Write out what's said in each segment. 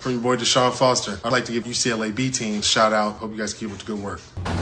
From your boy Deshaun Foster. I'd like to give UCLA B team a shout out. Hope you guys keep up the good work.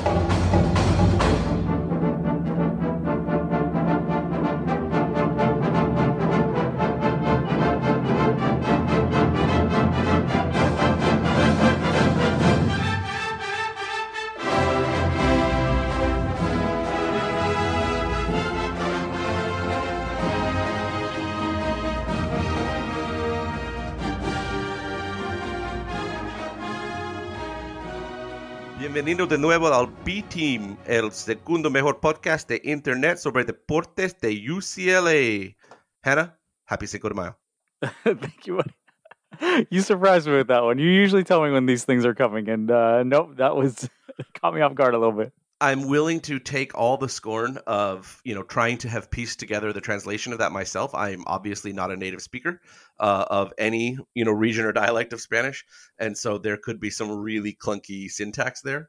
Bienvenido de nuevo al B-Team, el segundo mejor podcast de internet sobre deportes de UCLA. Hannah, happy Cinco de Mayo. Thank you, buddy. You surprised me with that one. You usually tell me when these things are coming, and nope, that was caught me off guard a little bit. I'm willing to take all the scorn of, trying to have pieced together the translation of that myself. I'm obviously not a native speaker of any, region or dialect of Spanish. And so there could be some really clunky syntax there.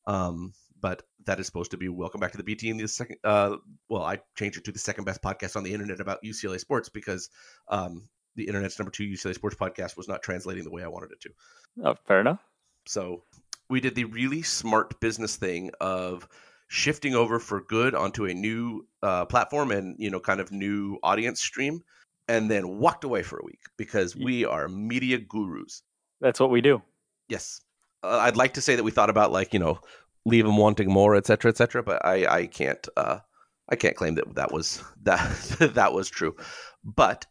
But that is supposed to be welcome back to the B Team. The second, I changed it to the second best podcast on the internet about UCLA sports because the internet's number 2 UCLA sports podcast was not translating the way I wanted it to. Oh, fair enough. So we did the really smart business thing of shifting over for good onto a new platform and, kind of new audience stream, and then walked away for a week because we are media gurus. That's what we do. Yes. I'd like to say that we thought about leave them wanting more, et cetera, but I can't claim that was that was true. But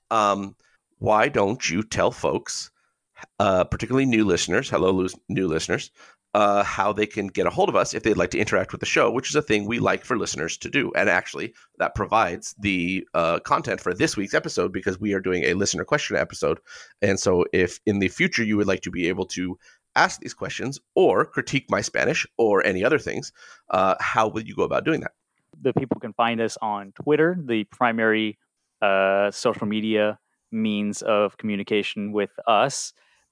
why don't you tell folks, particularly new listeners, new listeners, how they can get a hold of us if they'd like to interact with the show, which is a thing we like for listeners to do. And actually, that provides the content for this week's episode because we are doing a listener question episode. And so if in the future you would like to be able to ask these questions or critique my Spanish or any other things, how will you go about doing that? The people can find us on Twitter, the primary social media means of communication with us,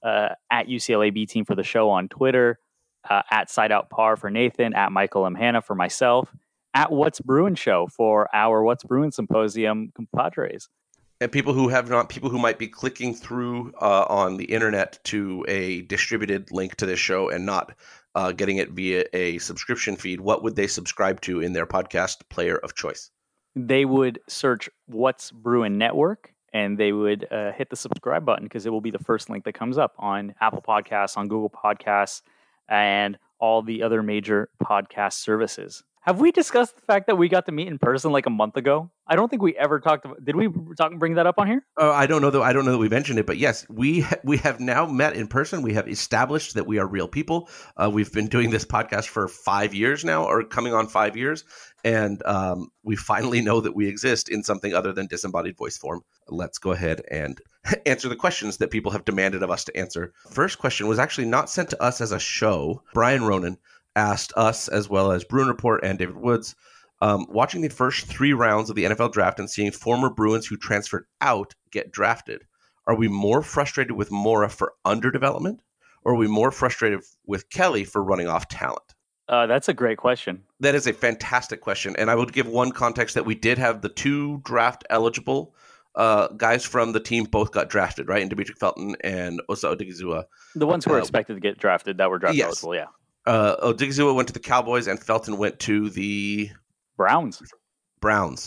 at UCLA B Team for the show on Twitter, at Side Out Par for Nathan, at Michael M. Hanna for myself, at What's Brewing Show for our What's Brewing Symposium compadres. And people who might be clicking through on the internet to a distributed link to this show and not getting it via a subscription feed, what would they subscribe to in their podcast player of choice? They would search What's Brewing Network, and they would hit the subscribe button because it will be the first link that comes up on Apple Podcasts, on Google Podcasts, and all the other major podcast services. Have we discussed the fact that we got to meet in person like a month ago? I don't think we ever talked about. Did we bring that up on here? I don't know that we mentioned it, but yes, we have now met in person. We have established that we are real people. We've been doing this podcast for 5 years now, or coming on 5 years, and we finally know that we exist in something other than disembodied voice form. Let's go ahead and answer the questions that people have demanded of us to answer. First question was actually not sent to us as a show. Brian Ronan asked us, as well as Bruin Report and David Woods, watching the first 3 rounds of the NFL draft and seeing former Bruins who transferred out get drafted, are we more frustrated with Mora for underdevelopment, or are we more frustrated with Kelly for running off talent? That's a great question. That is a fantastic question. And I would give one context that we did have the 2 draft eligible guys from the team both got drafted, right? And Dimitri Felton and Osa Odigizua. The ones who were expected to get drafted that were draft eligible, yeah. Odigizua went to the Cowboys and Felton went to the Browns. Yep.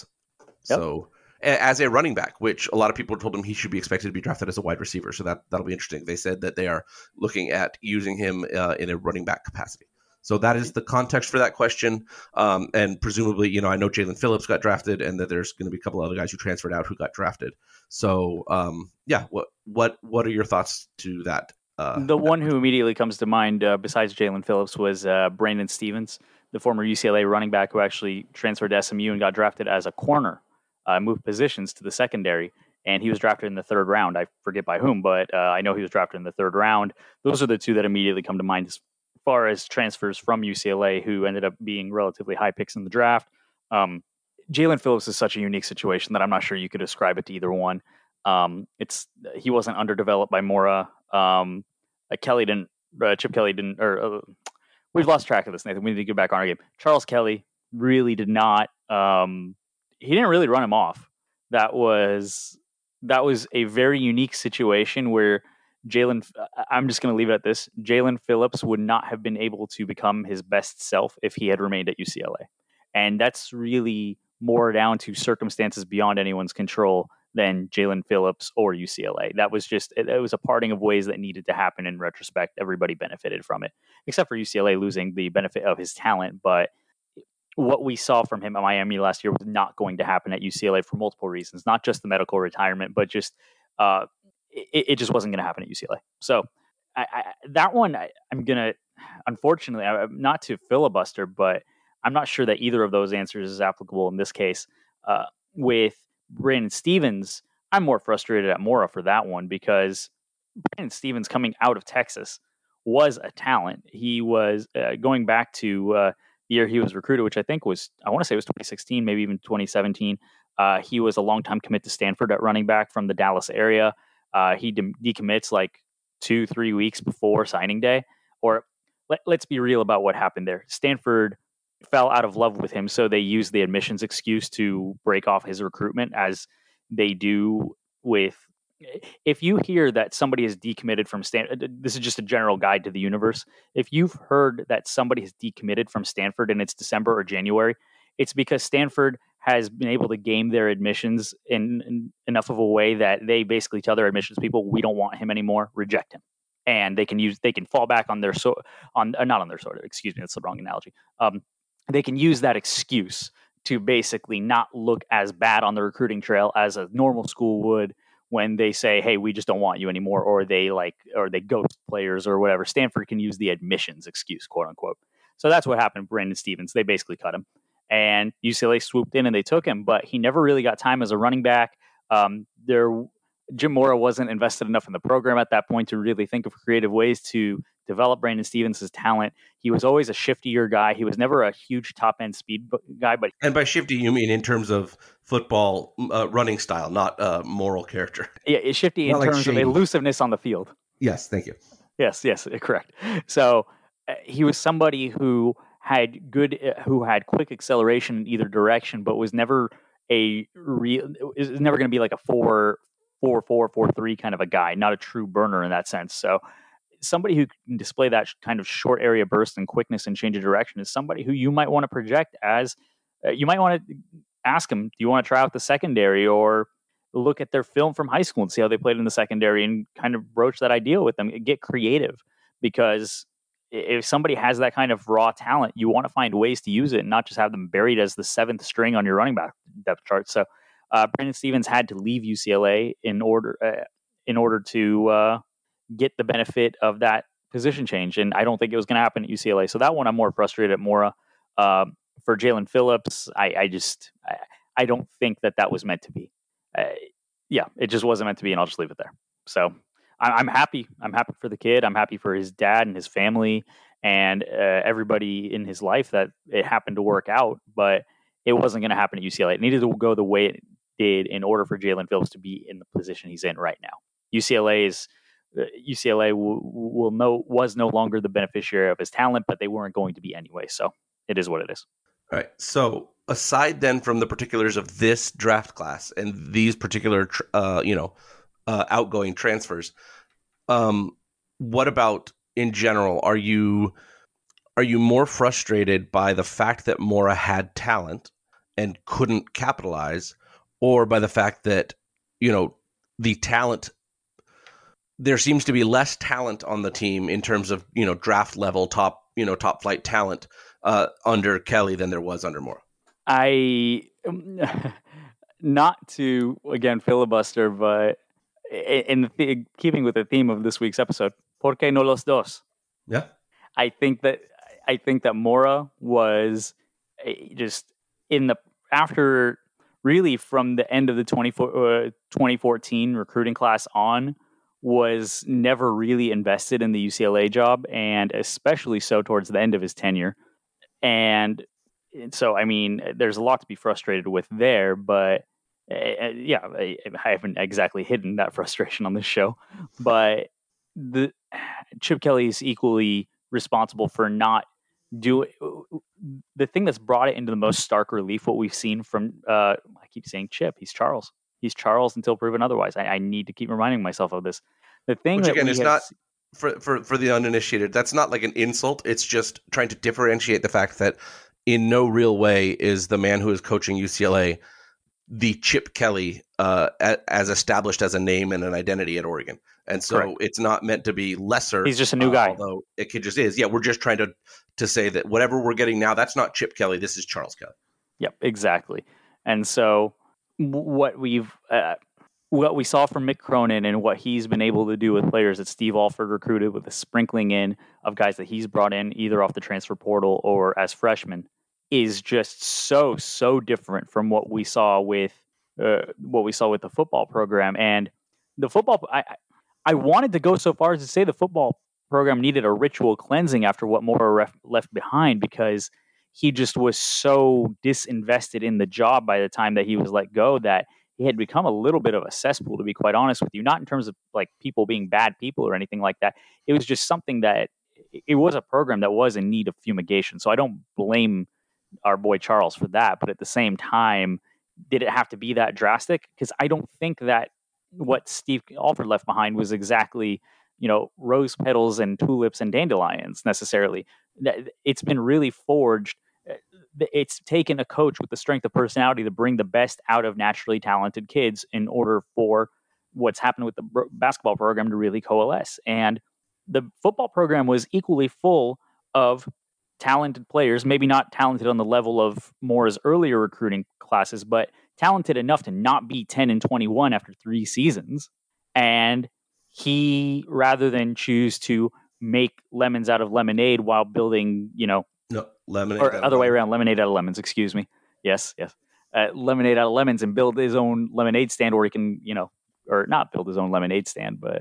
So as a running back, which a lot of people told him he should be expected to be drafted as a wide receiver. So that'll be interesting. They said that they are looking at using him in a running back capacity. So that is the context for that question. And presumably, I know Jalen Phillips got drafted and that there's going to be a couple other guys who transferred out who got drafted. So what are your thoughts to that? The one who immediately comes to mind besides Jalen Phillips was Brandon Stevens, the former UCLA running back who actually transferred to SMU and got drafted as a corner, moved positions to the secondary, and he was drafted in the 3rd round. I forget by whom, but I know he was drafted in the 3rd round. Those are the 2 that immediately come to mind as far as transfers from UCLA who ended up being relatively high picks in the draft. Jalen Phillips is such a unique situation that I'm not sure you could ascribe it to either one. He wasn't underdeveloped by Mora. Chip Kelly didn't, we've lost track of this, Nathan. We need to get back on our game. Charles Kelly really did not, he didn't really run him off. That was a very unique situation where I'm just going to leave it at this. Jalen Phillips would not have been able to become his best self if he had remained at UCLA. And that's really more down to circumstances beyond anyone's control than Jalen Phillips or UCLA. That was just, it was a parting of ways that needed to happen in retrospect. Everybody benefited from it, except for UCLA losing the benefit of his talent. But what we saw from him at Miami last year was not going to happen at UCLA for multiple reasons, not just the medical retirement, but just it just wasn't going to happen at UCLA. So that one, I'm going to, unfortunately, not to filibuster, but I'm not sure that either of those answers is applicable in this case. With Brandon Stevens, I'm more frustrated at Mora for that one because Brandon Stevens coming out of Texas was a talent. He was going back to the year he was recruited, which I think was, I want to say it was 2016, maybe even 2017. He was a longtime commit to Stanford at running back from the Dallas area. He decommits like 2-3 weeks before signing day. Or let's be real about what happened there. Stanford fell out of love with him, so they used the admissions excuse to break off his recruitment, as they do with. If you hear that somebody is decommitted from Stanford, this is just a general guide to the universe. If you've heard that somebody has decommitted from Stanford and it's December or January, it's because Stanford has been able to game their admissions in enough of a way that they basically tell their admissions people, we don't want him anymore, reject him. And they can fall back on their not on their sword. Excuse me, that's the wrong analogy. They can use that excuse to basically not look as bad on the recruiting trail as a normal school would when they say, hey, we just don't want you anymore, or they ghost players or whatever. Stanford can use the admissions excuse, quote unquote. So that's what happened to Brandon Stevens. They basically cut him. And UCLA swooped in and they took him, but he never really got time as a running back. Jim Mora wasn't invested enough in the program at that point to really think of creative ways to develop Brandon Stevens' talent. He was always a shiftier guy. He was never a huge top-end speed guy. And by shifty, you mean in terms of football running style, not moral character. Yeah, shifty in terms of elusiveness on the field. Yes, thank you. Yes, correct. So he was somebody who had quick acceleration in either direction, but was never going to be like a 4.3 kind of a guy, not a true burner in that sense. So somebody who can display that kind of short area burst and quickness and change of direction is somebody who you might want to project as, you might want to ask them, do you want to try out the secondary, or look at their film from high school and see how they played in the secondary and kind of broach that idea with them. Get creative, because if somebody has that kind of raw talent, you want to find ways to use it and not just have them buried as the seventh string on your running back depth chart. So Brandon Stevens had to leave UCLA in order to get the benefit of that position change. And I don't think it was going to happen at UCLA. So that one I'm more frustrated at Mora. For Jalen Phillips, I don't think that was meant to be. It just wasn't meant to be, and I'll just leave it there. So I'm happy. I'm happy for the kid. I'm happy for his dad and his family and everybody in his life that it happened to work out, but it wasn't going to happen at UCLA. It needed to go the way it did in order for Jalen Phillips to be in the position he's in right now. UCLA was no longer the beneficiary of his talent, but they weren't going to be anyway. So it is what it is. All right. So aside then from the particulars of this draft class and these particular, outgoing transfers, what about in general? Are you more frustrated by the fact that Mora had talent and couldn't capitalize, or by the fact that, the talent, there seems to be less talent on the team in terms of, draft level, top flight talent under Kelly than there was under Mora? Not to, again, filibuster, but in keeping with the theme of this week's episode, ¿por qué no los dos? Yeah. I think that Mora was just after really from the end of the 2014 recruiting class on, was never really invested in the UCLA job, and especially so towards the end of his tenure. And so, I mean, there's a lot to be frustrated with there, but I haven't exactly hidden that frustration on this show. But Chip Kelly is equally responsible for not doing the thing that's brought it into the most stark relief. What we've seen from, I keep saying Chip, he's Charles. He's Charles until proven otherwise. I need to keep reminding myself of this. The thing Which that again we is have not for the uninitiated. That's not like an insult. It's just trying to differentiate the fact that in no real way is the man who is coaching UCLA the Chip Kelly as established as a name and an identity at Oregon. And so Correct. it's not meant to be lesser. He's just a new guy. Although it could just is. Yeah, we're just trying to say that whatever we're getting now, that's not Chip Kelly. This is Charles Kelly. Yep, exactly. And so what we saw from Mick Cronin and what he's been able to do with players that Steve Alford recruited with a sprinkling in of guys that he's brought in either off the transfer portal or as freshmen is just so different from what we saw with the football program. And the football, I wanted to go so far as to say the football program needed a ritual cleansing after what Mora left behind, because he just was so disinvested in the job by the time that he was let go that he had become a little bit of a cesspool, to be quite honest with you. Not in terms of like people being bad people or anything like that. It was just something that it was a program that was in need of fumigation. So I don't blame our boy Charles for that. But at the same time, did it have to be that drastic? Because I don't think that what Steve Alford left behind was exactly, rose petals and tulips and dandelions necessarily. It's been really forged. It's taken a coach with the strength of personality to bring the best out of naturally talented kids in order for what's happened with the basketball program to really coalesce. And the football program was equally full of talented players, maybe not talented on the level of Moore's earlier recruiting classes, but talented enough to not be 10-21 after 3 seasons. And he, rather than choose to make lemons out of lemonade while building, No, lemonade. Or other way around, lemonade out of lemons, excuse me. Yes. Lemonade out of lemons and build his own lemonade stand, or he can, or not build his own lemonade stand, but,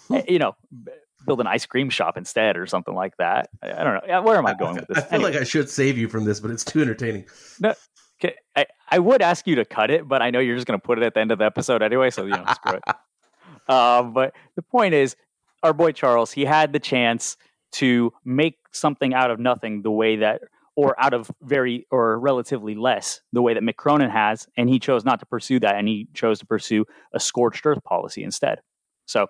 build an ice cream shop instead or something like that. I don't know. Where am I going with this? I feel like I should save you from this, but it's too entertaining. No, I would ask you to cut it, but I know you're just going to put it at the end of the episode anyway, so, screw it. But the point is, our boy Charles, he had the chance to make something out of nothing the way that, or out of very or relatively less, the way that Mick Cronin has, and he chose not to pursue that, and he chose to pursue a scorched earth policy instead. So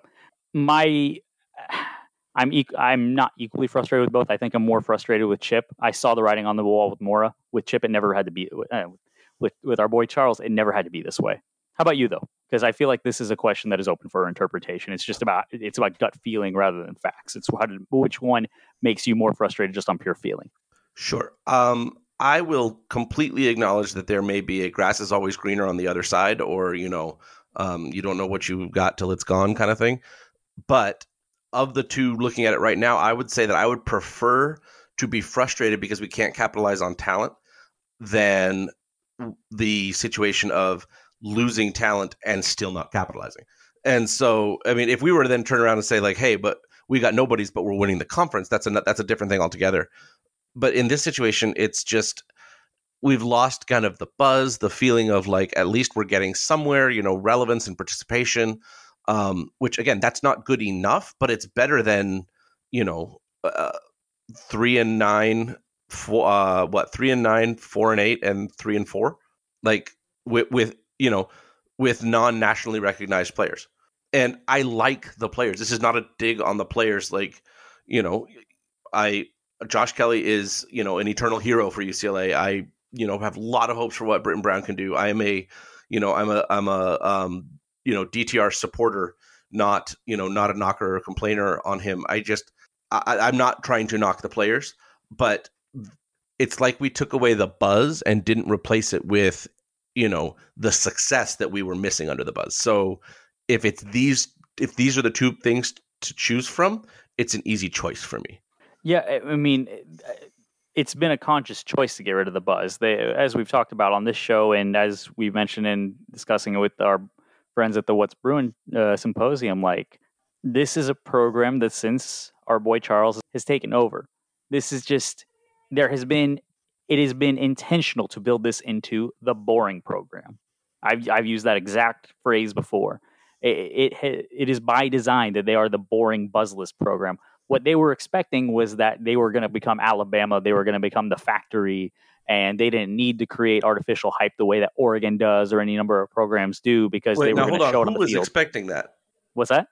I'm not equally frustrated with both. I think I'm more frustrated with Chip. I saw the writing on the wall with Mora. With Chip, it never had to be. With our boy Charles, it never had to be this way. How about you, though? Because I feel like this is a question that is open for interpretation. It's about gut feeling rather than facts. It's which one makes you more frustrated just on pure feeling. Sure. I will completely acknowledge that there may be a grass is always greener on the other side, or you don't know what you got till it's gone kind of thing. But of the two, looking at it right now, I would say that I would prefer to be frustrated because we can't capitalize on talent than the situation of losing talent and still not capitalizing. And so, I mean, if we were to then turn around and say like, hey, but we got nobodies, but we're winning the conference, that's a different thing altogether. But in this situation, it's just we've lost kind of the buzz, the feeling of like at least we're getting somewhere, relevance and participation. Which again, that's not good enough, but it's better than 3-9, 3-9, 4-8, and 3-4, like with non-nationally recognized players. And I like the players. This is not a dig on the players. Like, Josh Kelly is an eternal hero for UCLA. I have a lot of hopes for what Britton Brown can do. I am I'm a DTR supporter, not a knocker or a complainer on him. I'm not trying to knock the players, but it's like we took away the buzz and didn't replace it with the success that we were missing under the buzz. So if these are the two things to choose from, it's an easy choice for me. Yeah, I mean, it's been a conscious choice to get rid of the buzz. As we've talked about on this show, and as we mentioned in discussing it with our friends at the What's Brewing Symposium, like, this is a program that since our boy Charles has taken over, this is just, it has been intentional to build this into the boring program. I've used that exact phrase before. It is by design that they are the boring, buzzless program. What they were expecting was that they were going to become Alabama, they were going to become the factory, and they didn't need to create artificial hype the way that Oregon does or any number of programs do, because they were going to show it on the field. Who was expecting that? What's that?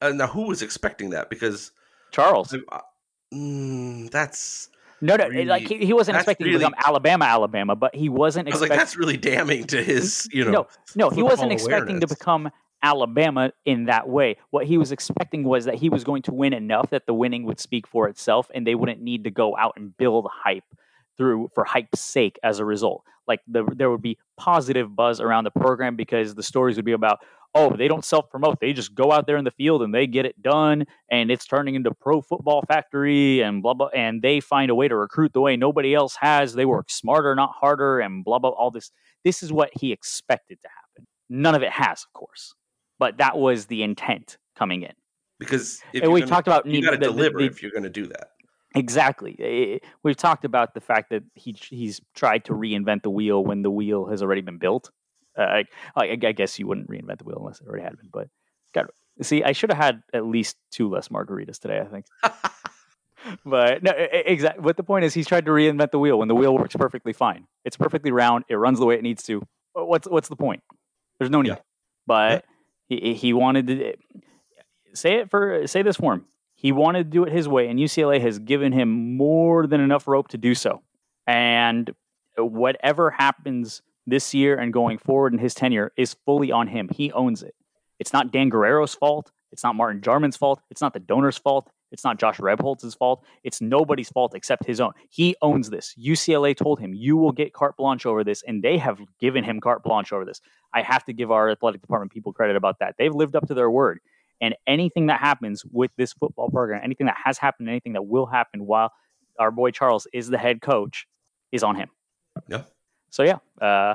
Now, who was expecting that? Because Charles. That's No, really, he wasn't that's expecting to really. become Alabama, but he wasn't I was like, expecting. that's really damning to his, No, he football wasn't expecting to awareness. become Alabama in that way. What he was expecting was that he was going to win enough that the winning would speak for itself, and they wouldn't need to go out and build hype for hype's sake as a result. Like there would be positive buzz around the program because the stories would be about, oh, they don't self-promote. They just go out there in the field and they get it done, and it's turning into pro football factory and blah, blah, and they find a way to recruit the way nobody else has. They work smarter, not harder, and blah, blah, all this. This is what he expected to happen. None of it has, of course, but that was the intent coming in. Because if And we talked about you got to deliver if you're going to do that. Exactly. We've talked about the fact that he's tried to reinvent the wheel when the wheel has already been built. I guess you wouldn't reinvent the wheel unless it already had been. But God, see, I should have had at least 2 less margaritas today, I think. But no, exactly. But the point is, he's tried to reinvent the wheel when the wheel works perfectly fine. It's perfectly round. It runs the way it needs to. What's the point? There's no need. Yeah. But he wanted to say this for him. He wanted to do it his way, and UCLA has given him more than enough rope to do so. And whatever happens this year and going forward in his tenure is fully on him. He owns it. It's not Dan Guerrero's fault. It's not Martin Jarman's fault. It's not the donor's fault. It's not Josh Rebholz's fault. It's nobody's fault except his own. He owns this. UCLA told him, you will get carte blanche over this, and they have given him carte blanche over this. I have to give our athletic department people credit about that. They've lived up to their word. And anything that happens with this football program, anything that has happened, anything that will happen while our boy Charles is the head coach, is on him. Yeah. So yeah.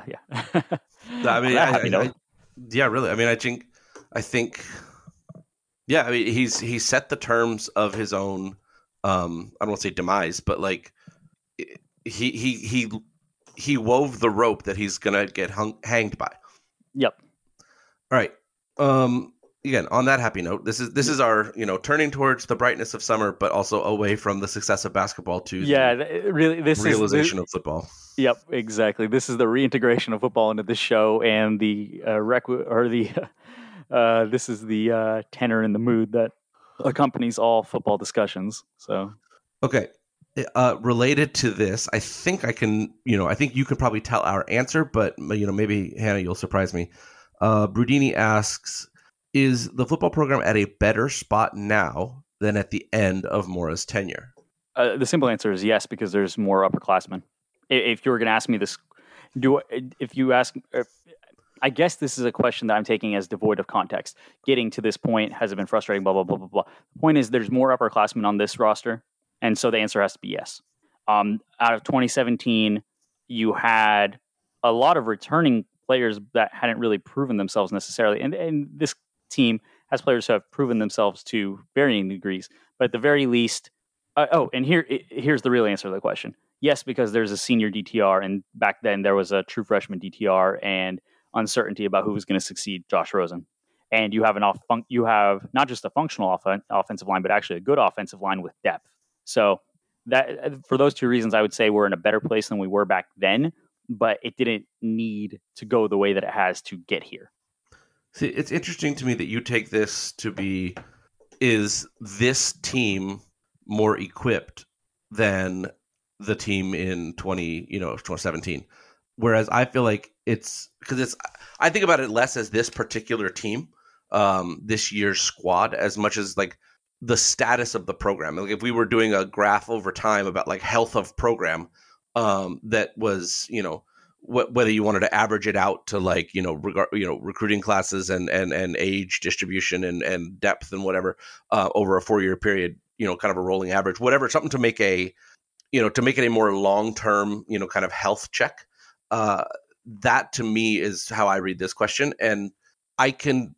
I mean, yeah, really. I mean, I think, yeah. I mean, he set the terms of his own. I don't want to say demise, but like he wove the rope that he's gonna get hanged by. Yep. All right. Again, on that happy note, this is our turning towards the brightness of summer, but also away from the success of basketball to this realization of football. Yep, exactly. This is the reintegration of football into the show, and the this is the tenor and the mood that accompanies all football discussions. So, okay, related to this, I think I can. I think you can probably tell our answer, but maybe Hannah, you'll surprise me. Brudini asks, is the football program at a better spot now than at the end of Mora's tenure? The simple answer is yes, because there's more upperclassmen. If you were going to ask me this, I guess this is a question that I'm taking as devoid of context. Getting to this point, has it been frustrating, blah, blah, blah, blah, blah. The point is there's more upperclassmen on this roster, and so the answer has to be yes. Out of 2017, you had a lot of returning players that hadn't really proven themselves necessarily. And this team has players who have proven themselves to varying degrees. But at the very least, and here's the real answer to the question. Yes, because there's a senior DTR, and back then there was a true freshman DTR and uncertainty about who was going to succeed Josh Rosen. And you have you have not just a functional offensive line, but actually a good offensive line with depth. So that for those 2 reasons, I would say we're in a better place than we were back then, but it didn't need to go the way that it has to get here. See, it's interesting to me that you take this to be, is this team more equipped than the team in 2017? Whereas I feel like I think about it less as this particular team, this year's squad, as much as like the status of the program. Like if we were doing a graph over time about like health of program, that was, whether you wanted to average it out to like, recruiting classes and age distribution and depth and whatever, over a 4-year period, kind of a rolling average, whatever, something to make it a more long-term, kind of health check. That to me is how I read this question. And I could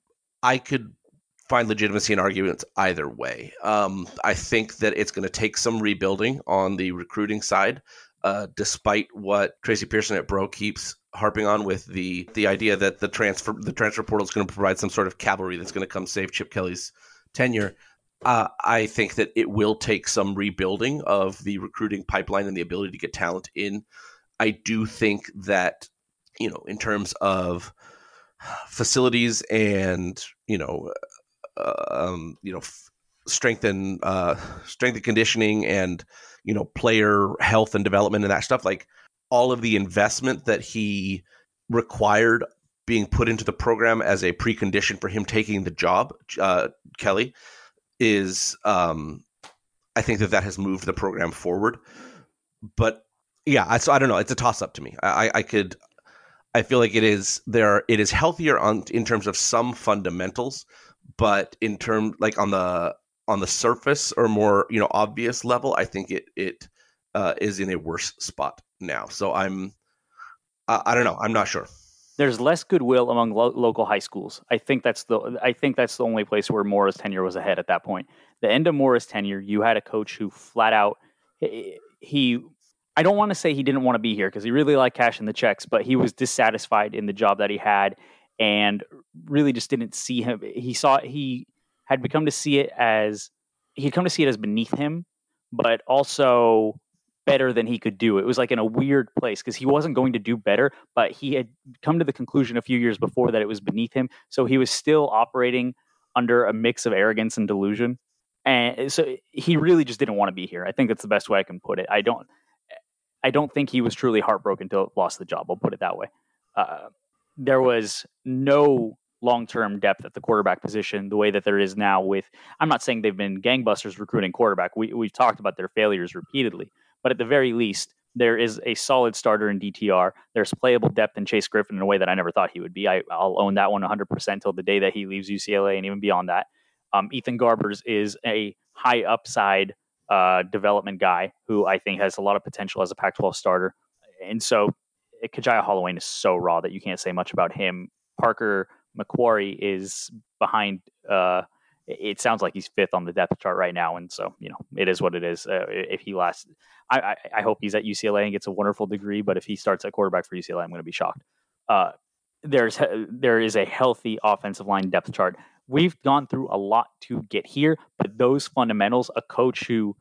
find legitimacy in arguments either way. I think that it's going to take some rebuilding on the recruiting side, despite what Tracy Pearson at Bro keeps harping on with the idea that the transfer portal is going to provide some sort of cavalry that's going to come save Chip Kelly's tenure. I think that it will take some rebuilding of the recruiting pipeline and the ability to get talent in. I do think that, in terms of facilities and, strength and conditioning and player health and development and that stuff, like all of the investment that he required being put into the program as a precondition for him taking the job, Kelly, is I think that has moved the program forward. But yeah, so I don't know. It's a toss up to me. I feel like it is healthier in terms of some fundamentals, but in terms like on the surface or more obvious level, I think it is in a worse spot now. So I don't know. I'm not sure. There's less goodwill among local high schools. I think that's the only place where Mora's tenure was ahead at that point. The end of Mora's tenure, you had a coach who flat out I don't want to say he didn't want to be here because he really liked cashing the checks, but he was dissatisfied in the job that he had and really just didn't see him. He had come to see it as beneath him, but also better than he could do. It was like in a weird place because he wasn't going to do better, but he had come to the conclusion a few years before that it was beneath him. So he was still operating under a mix of arrogance and delusion. And so he really just didn't want to be here. I think that's the best way I can put it. I don't think he was truly heartbroken until he lost the job. I'll put it that way. There was no long-term depth at the quarterback position the way that there is now I'm not saying they've been gangbusters recruiting quarterback. We've talked about their failures repeatedly, but at the very least, there is a solid starter in DTR. There's playable depth in Chase Griffin in a way that I never thought he would be. I'll own that one 100% until the day that he leaves UCLA and even beyond that. Ethan Garbers is a high upside development guy who I think has a lot of potential as a Pac-12 starter. And so Kajaya Holloway is so raw that you can't say much about him. Parker McQuarrie is behind. It sounds like he's fifth on the depth chart right now. And so, it is what it is. If he lasts, I hope he's at UCLA and gets a wonderful degree. But if he starts at quarterback for UCLA, I'm going to be shocked. There is a healthy offensive line depth chart. We've gone through a lot to get here, but those fundamentals, a coach who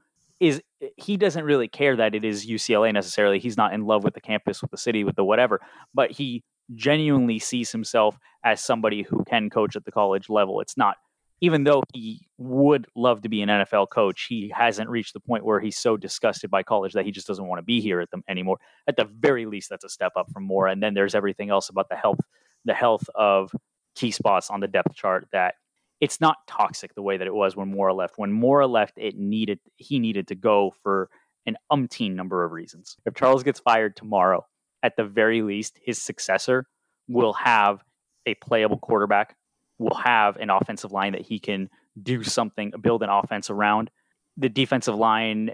he doesn't really care that it is UCLA necessarily. He's not in love with the campus, with the city, with the whatever, but he genuinely sees himself as somebody who can coach at the college level. It's not, even though he would love to be an NFL coach, he hasn't reached the point where he's so disgusted by college that he just doesn't want to be here at them anymore. At the very least, that's a step up from Mora. And then there's everything else about the health of key spots on the depth chart that it's not toxic the way that it was when Mora left. When Mora left, he needed to go for an umpteen number of reasons. If Charles gets fired tomorrow, at the very least, his successor will have a playable quarterback, will have an offensive line that he can do something, build an offense around. The defensive line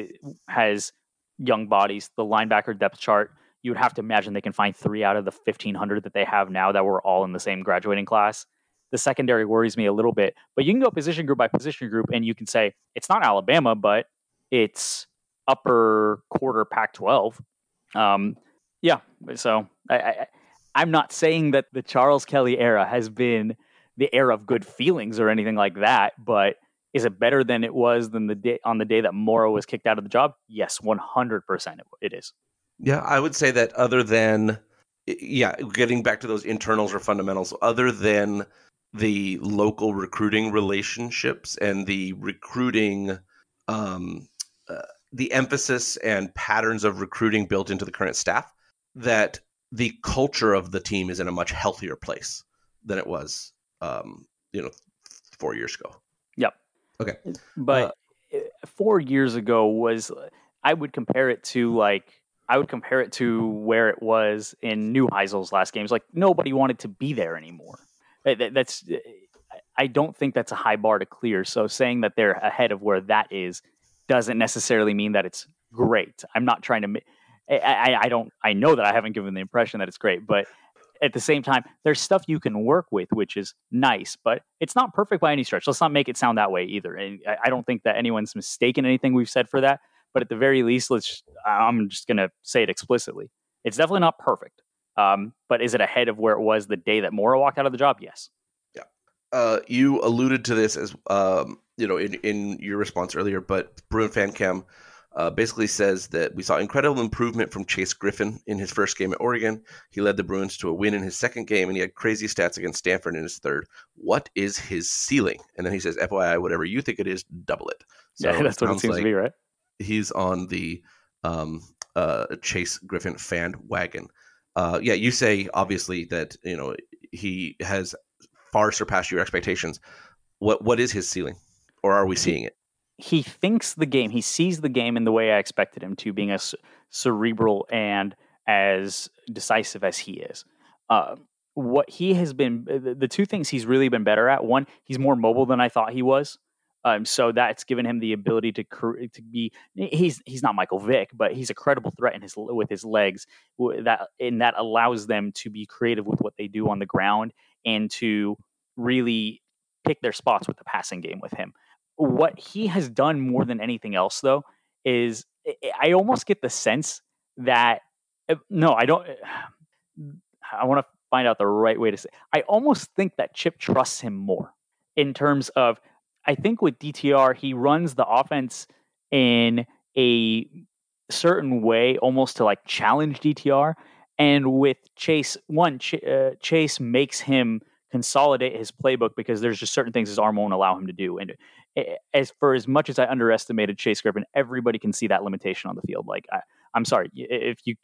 has young bodies. The linebacker depth chart, you would have to imagine they can find 3 out of the 1,500 that they have now that were all in the same graduating class. The secondary worries me a little bit, but you can go position group by position group and you can say it's not Alabama, but it's upper quarter Pac-12. Yeah. So I'm not saying that the Charles Kelly era has been the era of good feelings or anything like that, but is it better than it was on the day that Mora was kicked out of the job? Yes, 100% it is. Yeah, I would say that other than, getting back to those internals or fundamentals, other than the local recruiting relationships and the recruiting, the emphasis and patterns of recruiting built into the current staff, that the culture of the team is in a much healthier place than it was, 4 years ago. Yep. Okay. But 4 years ago I would compare it to where it was in Neuheisel's last games. Like nobody wanted to be there anymore. I don't think that's a high bar to clear. So saying that they're ahead of where that is doesn't necessarily mean that it's great. I'm not trying to. I know that I haven't given the impression that it's great, but at the same time, there's stuff you can work with, which is nice, but it's not perfect by any stretch. Let's not make it sound that way either. And I don't think that anyone's mistaken anything we've said for that. But at the very least, I'm just going to say it explicitly. It's definitely not perfect. But is it ahead of where it was the day that Mora walked out of the job? Yes. Yeah. You alluded to this as in your response earlier, but Bruin Fancam basically says that we saw incredible improvement from Chase Griffin in his first game at Oregon. He led the Bruins to a win in his second game, and he had crazy stats against Stanford in his third. What is his ceiling? And then he says, FYI, whatever you think it is, double it. So yeah, that's what it seems to be, right? He's on the Chase Griffin fan wagon. You say obviously that he has far surpassed your expectations. What is his ceiling, or are we seeing it? He thinks the game. He sees the game in the way I expected him to, being as cerebral and as decisive as he is. What he has been, the two things he's really been better at. One, he's more mobile than I thought he was. So that's given him the ability to be. He's not Michael Vick, but he's a credible threat with his legs. That allows them to be creative with what they do on the ground and to really pick their spots with the passing game with him. What he has done more than anything else, though, is I almost get the sense that no, I don't. I want to find out the right way to say. I almost think that Chip trusts him more in terms of. I think with DTR, he runs the offense in a certain way, almost to like challenge DTR. And with Chase, Chase makes him consolidate his playbook because there's just certain things his arm won't allow him to do. And as much as I underestimated Chase Griffin, everybody can see that limitation on the field. Like, I'm sorry, if you,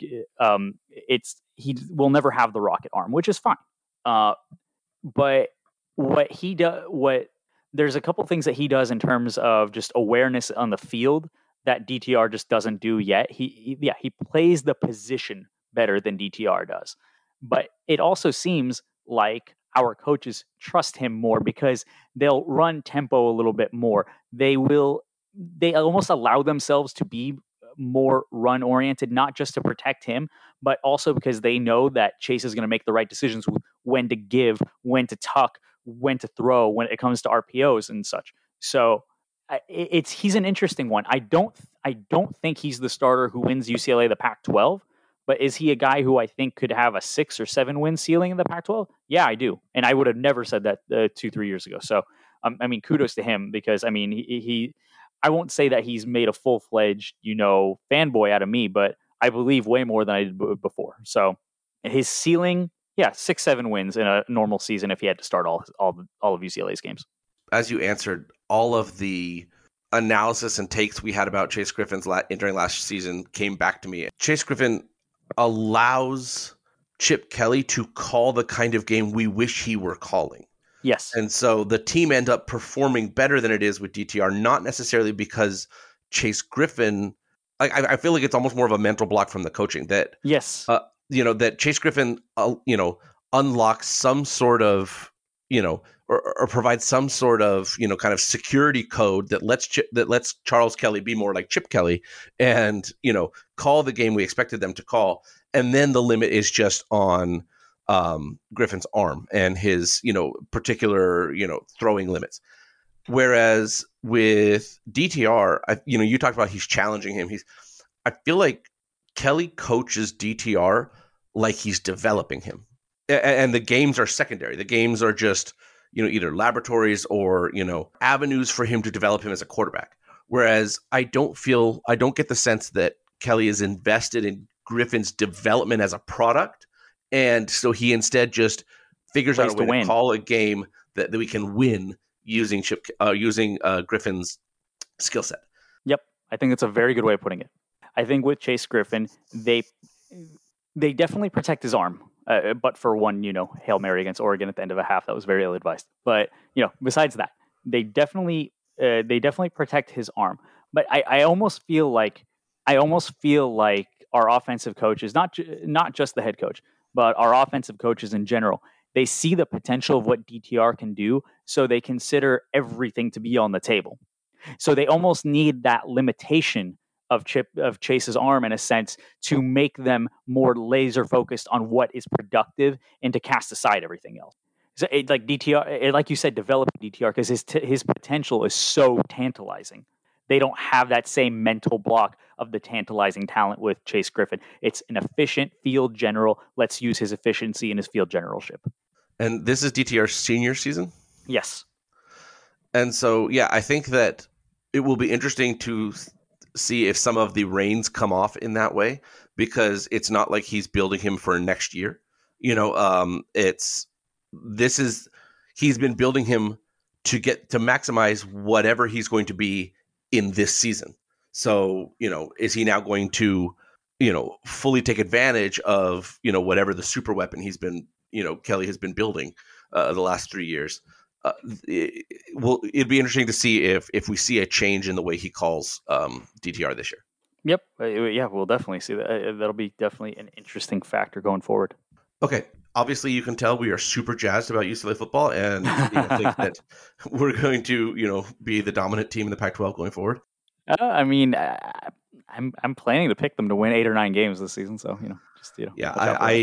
he will never have the rocket arm, which is fine. But what he does, there's a couple things that he does in terms of just awareness on the field that DTR just doesn't do yet. He plays the position better than DTR does. But it also seems like our coaches trust him more because they'll run tempo a little bit more. They almost allow themselves to be more run oriented, not just to protect him, but also because they know that Chase is going to make the right decisions with when to give, when to tuck, when to throw when it comes to RPOs and such. So he's an interesting one. I don't think he's the starter who wins UCLA the Pac-12, but is he a guy who I think could have a 6 or 7 win ceiling in the Pac-12? Yeah, I do. And I would have never said that 2-3 years ago. So, kudos to him because, he I won't say that he's made a full-fledged, fanboy out of me, but I believe way more than I did before. So his ceiling, 6-7 wins in a normal season if he had to start all of UCLA's games. As you answered, all of the analysis and takes we had about Chase Griffin's during last season came back to me. Chase Griffin allows Chip Kelly to call the kind of game we wish he were calling. Yes. And so the team end up performing better than it is with DTR, not necessarily because Chase Griffin, I feel like it's almost more of a mental block from the coaching that, yes, that Chase Griffin, unlocks some sort of, or provides some sort of, kind of security code that lets Charles Kelly be more like Chip Kelly and, call the game we expected them to call. And then the limit is just on Griffin's arm and his, particular, throwing limits. Whereas with DTR, you talked about he's challenging him. I feel like Kelly coaches DTR like he's developing him. And the games are secondary. The games are just, either laboratories or, avenues for him to develop him as a quarterback. Whereas I don't get the sense that Kelly is invested in Griffin's development as a product. And so he instead just figures out a way to call a game that we can win using Griffin's skill set. Yep. I think that's a very good way of putting it. I think with Chase Griffin, they definitely protect his arm. But for one, Hail Mary against Oregon at the end of a half, that was very ill-advised. But, besides that, they definitely protect his arm. But I almost feel like our offensive coaches, not just the head coach, but our offensive coaches in general, they see the potential of what DTR can do, so they consider everything to be on the table. So they almost need that limitation of Chase's arm in a sense to make them more laser focused on what is productive and to cast aside everything else. So like DTR, like you said, develop DTR because his potential is so tantalizing. They don't have that same mental block of the tantalizing talent with Chase Griffin. It's an efficient field general. Let's use his efficiency and his field generalship. And this is DTR's senior season? Yes. And so, I think that it will be interesting to see if some of the reins come off in that way, because it's not like he's building him for next year. He's been building him to maximize whatever he's going to be in this season. So, is he now going to, fully take advantage of, whatever the super weapon he's been, Kelly has been building the last 3 years? It'd be interesting to see if we see a change in the way he calls DTR this year. Yep. Yeah, we'll definitely see that. That'll be definitely an interesting factor going forward. Okay. Obviously, you can tell we are super jazzed about UCLA football, and think that we're going to, be the dominant team in the Pac-12 going forward. I mean, I'm planning to pick them to win 8 or 9 games this season. So Yeah,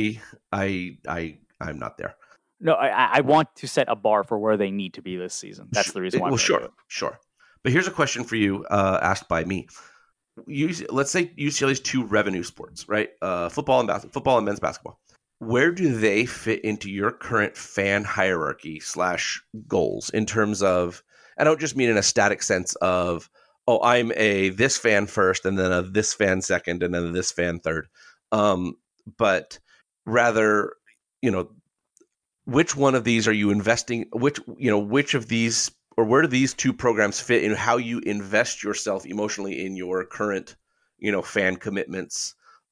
I'm not there. No, I want to set a bar for where they need to be this season. That's the reason why. Well, sure. But here's a question for you, asked by me. Let's say UCLA's 2 revenue sports, right? Football and men's basketball. Where do they fit into your current fan hierarchy / goals in terms of, I don't just mean in a static sense of, oh, I'm a this fan first and then a this fan second and then a this fan third. But rather, which one of these are you investing? Which of these, or where do these 2 programs fit in how you invest yourself emotionally in your current, fan commitments?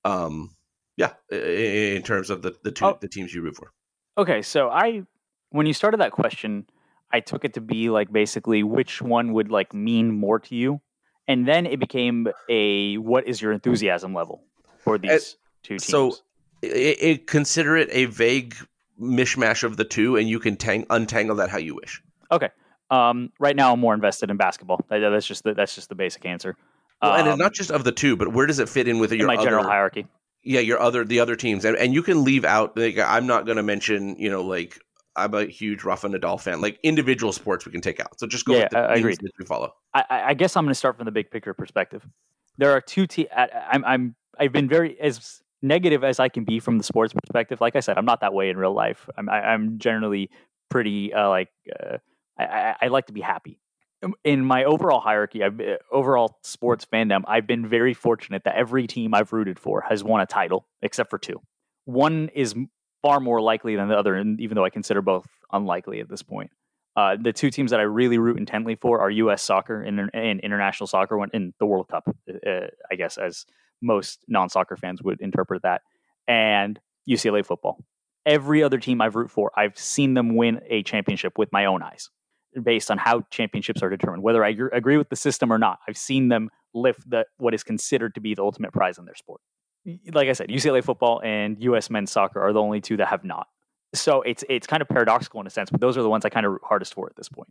In terms of the teams you root for. Okay, so when you started that question, I took it to be like basically which one would like mean more to you, and then it became what is your enthusiasm level for these 2 teams? So consider it a vague mishmash of the 2, and you can untangle that how you wish. Okay. Right now, I'm more invested in basketball. That's just the basic answer. Well, and it's not just of the 2, but where does it fit in with your general hierarchy? Yeah, the other teams, and you can leave out. Like, I'm not going to mention, like I'm a huge Rafa Nadal fan. Like individual sports, we can take out. So just go with the teams that we follow. I guess I'm going to start from the big picture perspective. There are 2 teams. I've been very as negative as I can be from the sports perspective. Like I said, I'm not that way in real life. I'm generally pretty I like to be happy. In my overall hierarchy, overall sports fandom, I've been very fortunate that every team I've rooted for has won a title, except for 2. One is far more likely than the other, and even though I consider both unlikely at this point. The 2 teams that I really root intently for are U.S. soccer and international soccer in the World Cup, I guess, as most non-soccer fans would interpret that, and UCLA football. Every other team I've rooted for, I've seen them win a championship with my own eyes, based on how championships are determined. Whether I agree with the system or not, I've seen them lift what is considered to be the ultimate prize in their sport. Like I said, UCLA football and U.S. men's soccer are the only 2 that have not. So it's kind of paradoxical in a sense, but those are the ones I kind of root hardest for at this point.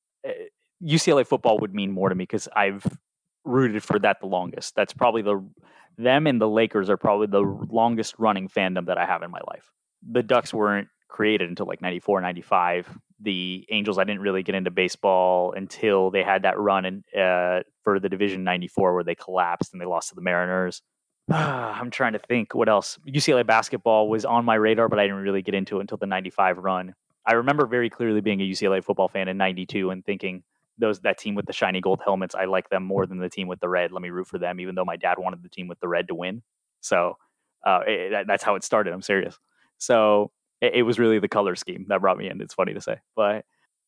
UCLA football would mean more to me because I've rooted for that the longest. That's probably them and the Lakers are probably the longest running fandom that I have in my life. The Ducks weren't created until like 94, 95. The Angels, I didn't really get into baseball until they had that run for the Division 94 where they collapsed and they lost to the Mariners. I'm trying to think what else. UCLA basketball was on my radar, but I didn't really get into it until the 95 run. I remember very clearly being a UCLA football fan in 92 and thinking that team with the shiny gold helmets, I like them more than the team with the red. Let me root for them, even though my dad wanted the team with the red to win. So that's how it started. I'm serious. So it was really the color scheme that brought me in. It's funny to say. But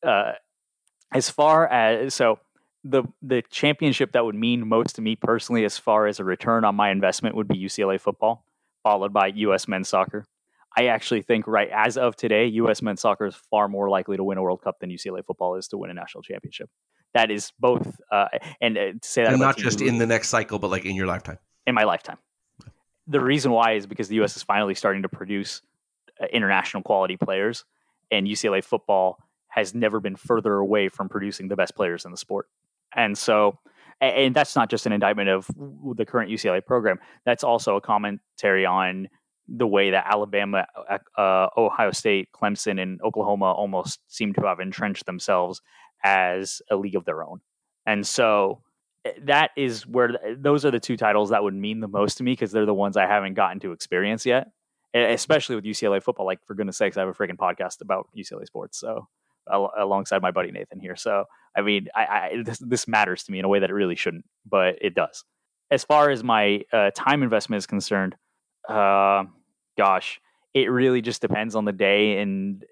as far as... So the championship that would mean most to me personally as far as a return on my investment would be UCLA football, followed by U.S. men's soccer. I actually think right as of today, U.S. men's soccer is far more likely to win a World Cup than UCLA football is to win a national championship. That is both, and to say that, and not just in the next cycle, but like in your lifetime. In my lifetime. The reason why is because the U.S. is finally starting to produce international quality players, and UCLA football has never been further away from producing the best players in the sport. And so, and that's not just an indictment of the current UCLA program. That's also a commentary on the way that Alabama, Ohio State, Clemson, and Oklahoma almost seem to have entrenched themselves as a league of their own. And so that is where those are the 2 titles that would mean the most to me because they're the ones I haven't gotten to experience yet, especially with UCLA football. Like, for goodness sakes, I have a freaking podcast about UCLA sports. So alongside my buddy Nathan here. So, I mean, this matters to me in a way that it really shouldn't, but it does. as far as my time investment is concerned, gosh, it really just depends on the day. And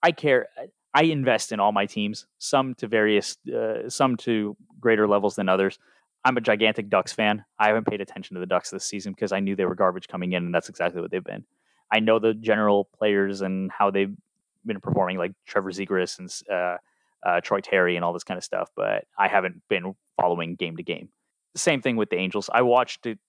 I invest in all my teams, some to greater levels than others. I'm a gigantic Ducks fan. I haven't paid attention to the Ducks this season because I knew they were garbage coming in, and that's exactly what they've been. I know the general players and how they've been performing, like Trevor Zegras and Troy Terry and all this kind of stuff, but I haven't been following game to game. Same thing with the Angels. I watched it.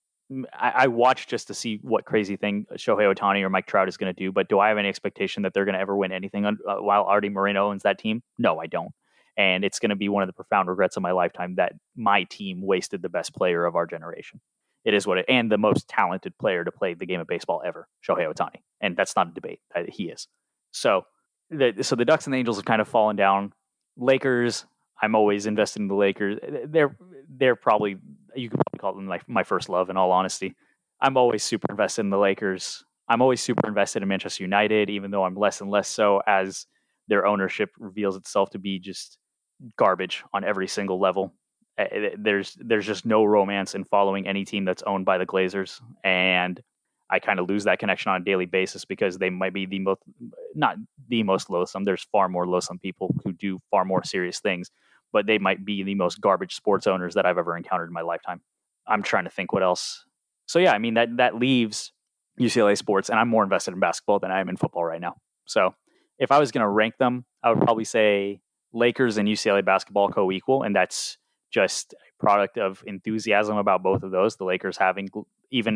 I watched just to see what crazy thing Shohei Ohtani or Mike Trout is going to do, but do I have any expectation that they're going to ever win anything while Artie Moreno owns that team? No, I don't. And it's going to be one of the profound regrets of my lifetime that my team wasted the best player of our generation. It is what it, and the most talented player to play the game of baseball ever, Shohei Ohtani. And that's not a debate. He is. So the Ducks and the Angels have kind of fallen down. Lakers, I'm always invested in the Lakers. They're probably, you could probably call them my first love, in all honesty. I'm always super invested in the Lakers. I'm always super invested in Manchester United, even though I'm less and less so as their ownership reveals itself to be just garbage on every single level. There's just no romance in following any team that's owned by the Glazers, and I kind of lose that connection on a daily basis because they might be not the most loathsome. There's far more loathsome people who do far more serious things, but they might be the most garbage sports owners that I've ever encountered in my lifetime. I'm trying to think what else. So yeah, I mean that leaves UCLA sports, and I'm more invested in basketball than I am in football right now. So if I was going to rank them, I would probably say Lakers and UCLA basketball co-equal, and that's just a product of enthusiasm about both of those. The Lakers having, even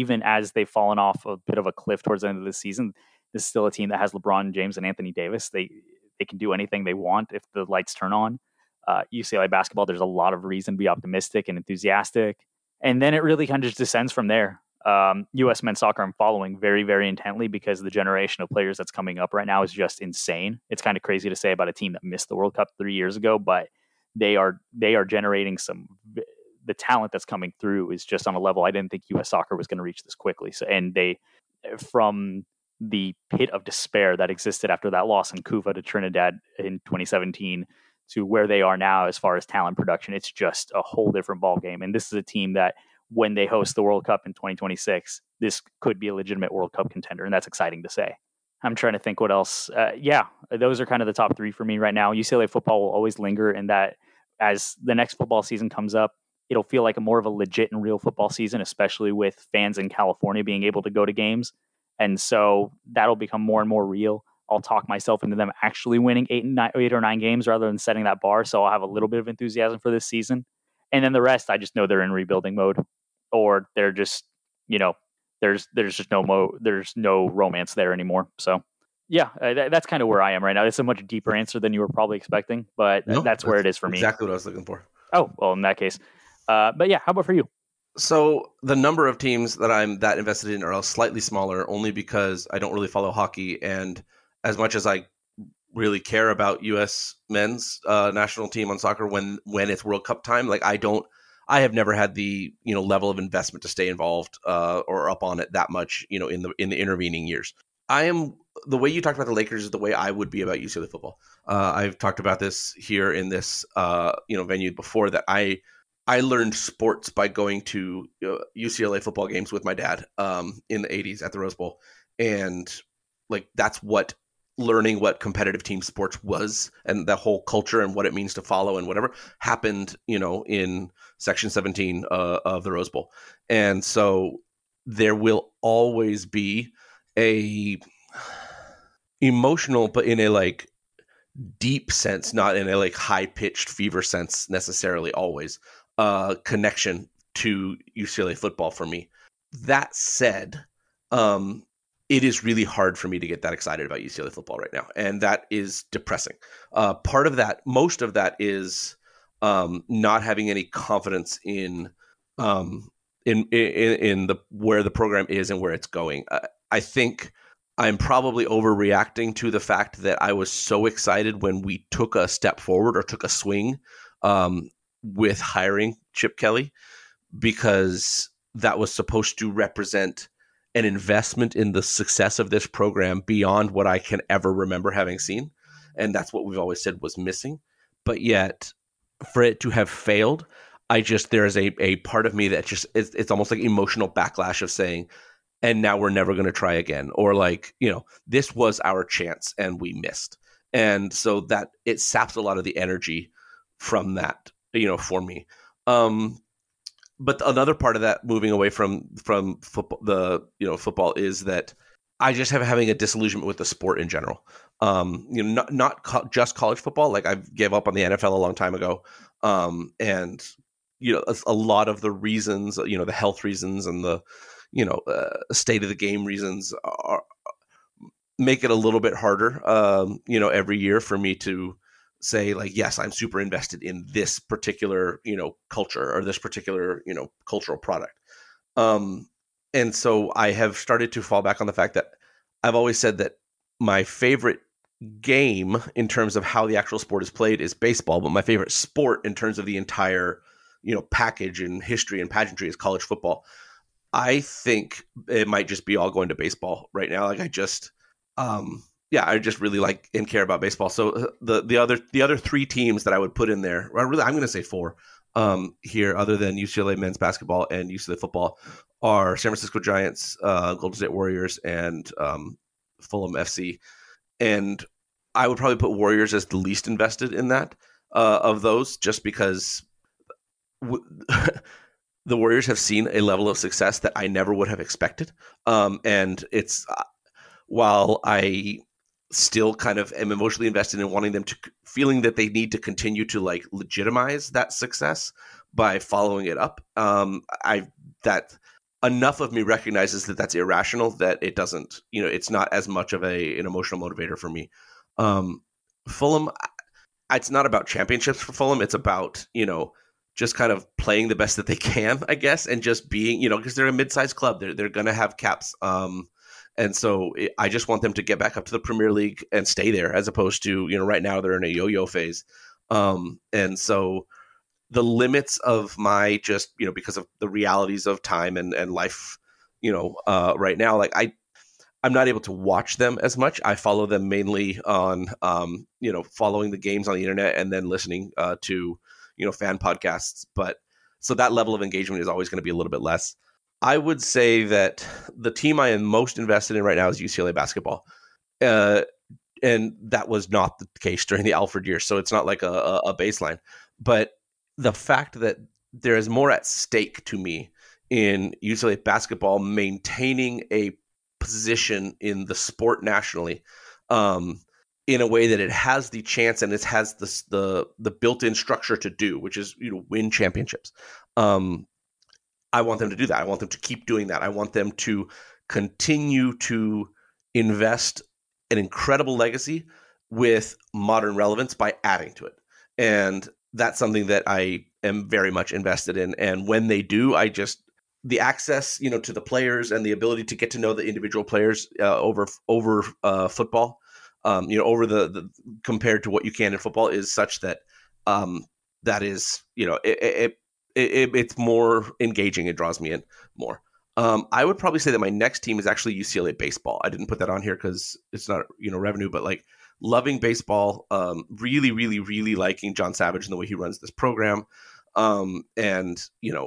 as they've fallen off a bit of a cliff towards the end of the season, this is still a team that has LeBron James and Anthony Davis. They can do anything they want if the lights turn on. UCLA basketball, there's a lot of reason to be optimistic and enthusiastic. And then it really kind of just descends from there. U.S. men's soccer I'm following very, very intently because the generation of players that's coming up right now is just insane. It's kind of crazy to say about a team that missed the World Cup 3 years ago, but they are generating the talent that's coming through is just on a level I didn't think U.S. soccer was going to reach this quickly. So, and they, from the pit of despair that existed after that loss in Cuba to Trinidad in 2017 to where they are now as far as talent production, it's just a whole different ball game. And this is a team that when they host the World Cup in 2026, this could be a legitimate World Cup contender, and that's exciting to say. I'm trying to think what else. Those are kind of the top three for me right now. UCLA football will always linger in that as the next football season comes up, it'll feel like a more of a legit and real football season, especially with fans in California being able to go to games. And so that'll become more and more real. I'll talk myself into them actually winning 8 or 9 games rather than setting that bar. So I'll have a little bit of enthusiasm for this season. And then the rest, I just know they're in rebuilding mode, or they're just, there's just there's no romance there anymore. So yeah, that's kind of where I am right now. It's a much deeper answer than you were probably expecting, but that's where it is for me. Exactly what I was looking for. Oh, well, in that case. But yeah, how about for you? So the number of teams that I'm that invested in are slightly smaller, only because I don't really follow hockey, and as much as I really care about U.S. men's national team on soccer when it's World Cup time, I have never had the level of investment to stay involved or up on it that much in the intervening years. The way you talked about the Lakers is the way I would be about UCLA football. I've talked about this here in this venue before, that I learned sports by going to UCLA football games with my dad in the 80s at the Rose Bowl. And that's what learning what competitive team sports was, and the whole culture and what it means to follow and whatever happened, in Section 17 of the Rose Bowl. And so there will always be a emotional, but in a deep sense, not in a high-pitched fever sense necessarily always, connection to UCLA football for me. That said, it is really hard for me to get that excited about UCLA football right now, and that is depressing. Most of that is not having any confidence in the where the program is and where it's going. I think I'm probably overreacting to the fact that I was so excited when we took a step forward or took a swing with hiring Chip Kelly, because that was supposed to represent an investment in the success of this program beyond what I can ever remember having seen. And that's what we've always said was missing. But yet, for it to have failed, there is a part of me that just it's almost like emotional backlash of saying, and now we're never going to try again, or like, this was our chance and we missed. And so that it saps a lot of the energy from that, for me. But another part of that, moving away from football, football, is that I just have having a disillusionment with the sport in general. Not just college football. Like, I gave up on the NFL a long time ago, and a lot of the reasons, the health reasons and the state of the game reasons make it a little bit harder, every year for me to say, like, yes, I'm super invested in this particular, culture, or this particular, cultural product. And so I have started to fall back on the fact that I've always said that my favorite game in terms of how the actual sport is played is baseball, but my favorite sport in terms of the entire, package and history and pageantry is college football. I think it might just be all going to baseball right now. Like, I just really like and care about baseball. So the other three teams that I would put in there, I'm going to say four here, other than UCLA men's basketball and UCLA football, are San Francisco Giants, Golden State Warriors, and Fulham FC. And I would probably put Warriors as the least invested in that of those, just because the Warriors have seen a level of success that I never would have expected. And it's while I still kind of am emotionally invested in wanting them to, feeling that they need to continue to like legitimize that success by following it up. That enough of me recognizes that that's irrational, that it doesn't, it's not as much of an emotional motivator for me. Fulham, it's not about championships for Fulham. It's about, just kind of playing the best that they can, I guess, and just being, because they're a mid-sized club. They're going to have caps. And so I just want them to get back up to the Premier League and stay there, as opposed to, right now they're in a yo-yo phase. And so the limits of my just, because of the realities of time and life, right now, like I'm not able to watch them as much. I follow them mainly on, following the games on the internet and then listening to, fan podcasts. But so that level of engagement is always going to be a little bit less. I would say that the team I am most invested in right now is UCLA basketball. And that was not the case during the Alfred years. So it's not like a baseline. But the fact that there is more at stake to me in UCLA basketball maintaining a position in the sport nationally, in a way that it has the chance and it has the built-in structure to do, which is, win championships. I want them to do that. I want them to keep doing that. I want them to continue to invest an incredible legacy with modern relevance by adding to it. And that's something that I am very much invested in. And when they do, the access, to the players and the ability to get to know the individual players over football, over the compared to what you can in football, is such that that is, it's more engaging. It draws me in more. I would probably say that my next team is actually UCLA baseball. I didn't put that on here because it's not, revenue, but like loving baseball, really, really, really liking John Savage and the way he runs this program. And,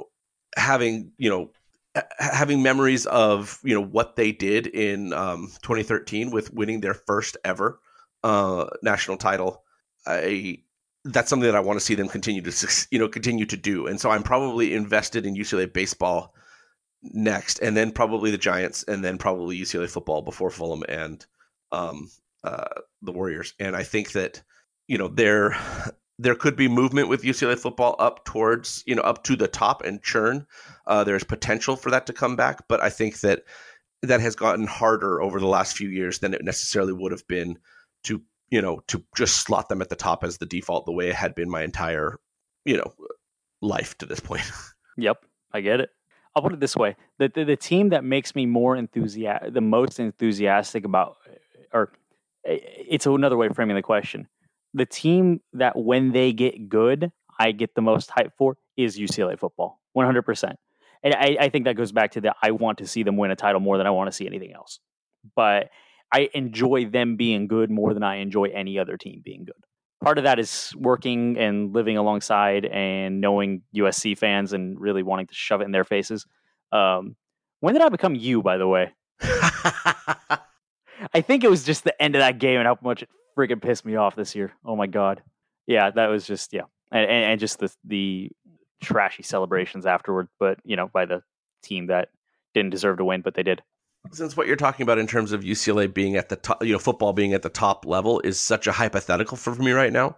having memories of, what they did in 2013 with winning their first ever national title. That's something that I want to see them continue to do. And so I'm probably invested in UCLA baseball next, and then probably the Giants, and then probably UCLA football before Fulham and the Warriors. And I think that, there could be movement with UCLA football up towards, up to the top and churn. There's potential for that to come back, but I think that has gotten harder over the last few years than it necessarily would have been to just slot them at the top as the default, the way it had been my entire, life to this point. Yep, I get it. I'll put it this way: the team that makes me the most enthusiastic about, or it's another way of framing the question. The team that when they get good, I get the most hype for is UCLA football, 100%. And I think that goes back to I want to see them win a title more than I want to see anything else. But I enjoy them being good more than I enjoy any other team being good. part of that is working and living alongside and knowing USC fans and really wanting to shove it in their faces. When did I become you, by the way? I think it was just the end of that game and how much it freaking pissed me off this year. Oh my god. Yeah, that was just and just the trashy celebrations afterward, but by the team that didn't deserve to win, but they did. Since what you're talking about in terms of UCLA being at the top, football being at the top level is such a hypothetical for me right now.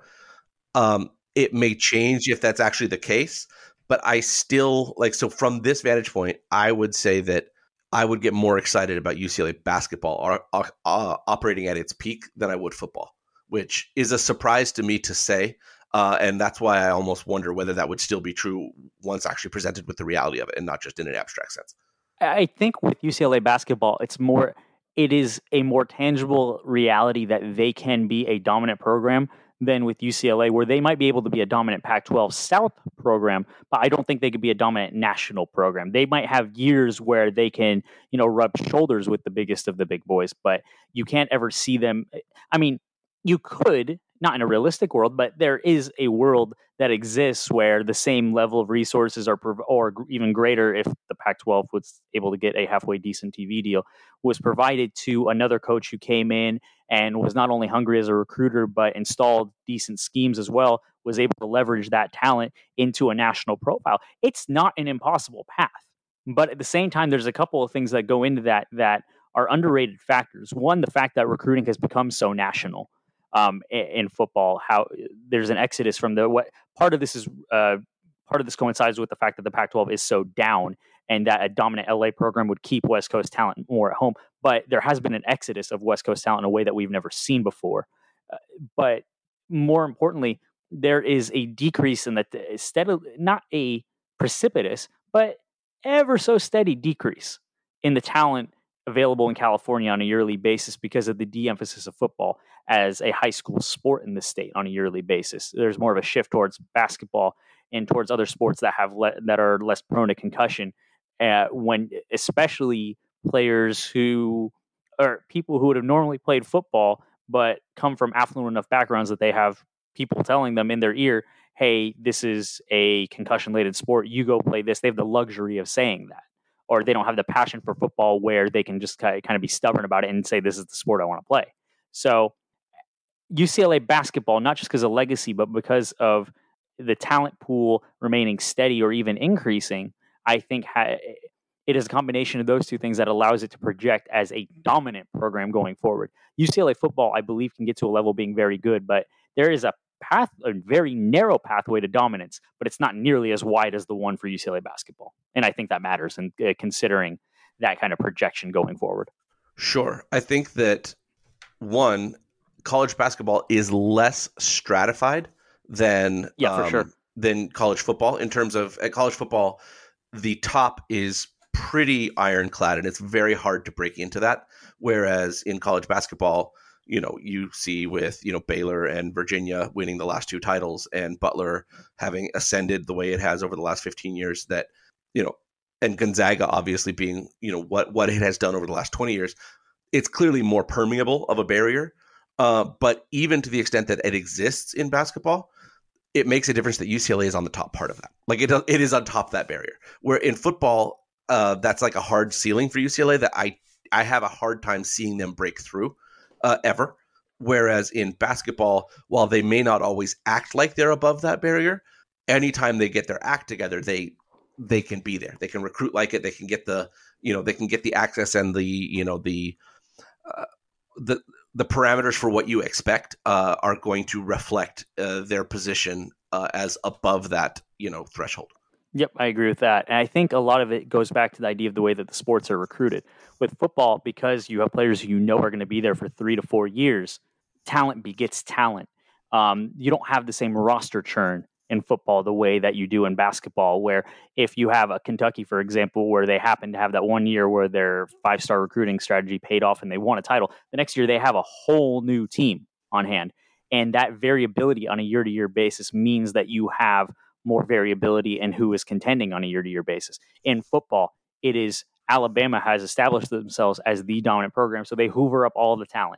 It may change if that's actually the case, but I still so from this vantage point, I would say that I would get more excited about UCLA basketball operating at its peak than I would football, which is a surprise to me to say. And that's why I almost wonder whether that would still be true once actually presented with the reality of it and not just in an abstract sense. I think with UCLA basketball, it is a more tangible reality that they can be a dominant program than with UCLA, where they might be able to be a dominant Pac-12 South program, but I don't think they could be a dominant national program. They might have years where they can, rub shoulders with the biggest of the big boys, but you can't ever see them. I mean, you could, not in a realistic world, but there is a world that exists where the same level of resources or even greater, if the Pac-12 was able to get a halfway decent TV deal, was provided to another coach who came in and was not only hungry as a recruiter, but installed decent schemes as well, was able to leverage that talent into a national profile. It's not an impossible path. But at the same time, there's a couple of things that go into that are underrated factors. One, the fact that recruiting has become so national. In football, how there's an exodus from part of this coincides with the fact that the Pac-12 is so down and that a dominant LA program would keep West Coast talent more at home. But there has been an exodus of West Coast talent in a way that we've never seen before. But more importantly, there is a decrease in not a precipitous, but ever so steady decrease in the talent available in California on a yearly basis because of the de-emphasis of football as a high school sport in the state on a yearly basis. There's more of a shift towards basketball and towards other sports that that are less prone to concussion. When especially players or people who would have normally played football but come from affluent enough backgrounds that they have people telling them in their ear, "Hey, this is a concussion-related sport. You go play this." They have the luxury of saying that. Or they don't have the passion for football where they can just kind of be stubborn about it and say, this is the sport I want to play. So UCLA basketball, not just because of legacy, but because of the talent pool remaining steady or even increasing, I think it is a combination of those two things that allows it to project as a dominant program going forward. UCLA football, I believe, can get to a level being very good, but there is a very narrow pathway to dominance, but it's not nearly as wide as the one for UCLA basketball. And I think that matters in considering that kind of projection going forward. Sure. I think that college basketball is less stratified than for sure. than college football in terms of at college football, the top is pretty ironclad and it's very hard to break into that. Whereas in college basketball, you see with, Baylor and Virginia winning the last two titles and Butler having ascended the way it has over the last 15 years that, and Gonzaga obviously being, what it has done over the last 20 years, it's clearly more permeable of a barrier. But even to the extent that it exists in basketball, it makes a difference that UCLA is on the top part of that. Like it is on top of that barrier. Where in football, that's like a hard ceiling for UCLA that I have a hard time seeing them break through. Ever. Whereas in basketball, while they may not always act like they're above that barrier, anytime they get their act together, they can be there. They can recruit like it. They can get the access and the parameters for what you expect are going to reflect their position as above that threshold. Yep, I agree with that. And I think a lot of it goes back to the idea of the way that the sports are recruited. With football, because you have players who are going to be there for 3 to 4 years, talent begets talent. You don't have the same roster churn in football the way that you do in basketball, where if you have a Kentucky, for example, where they happen to have that 1 year where their 5-star recruiting strategy paid off and they won a title, the next year they have a whole new team on hand. And that variability on a year-to-year basis means that you have more variability in who is contending on a year-to-year basis. In football, it is Alabama has established themselves as the dominant program, so they hoover up all the talent.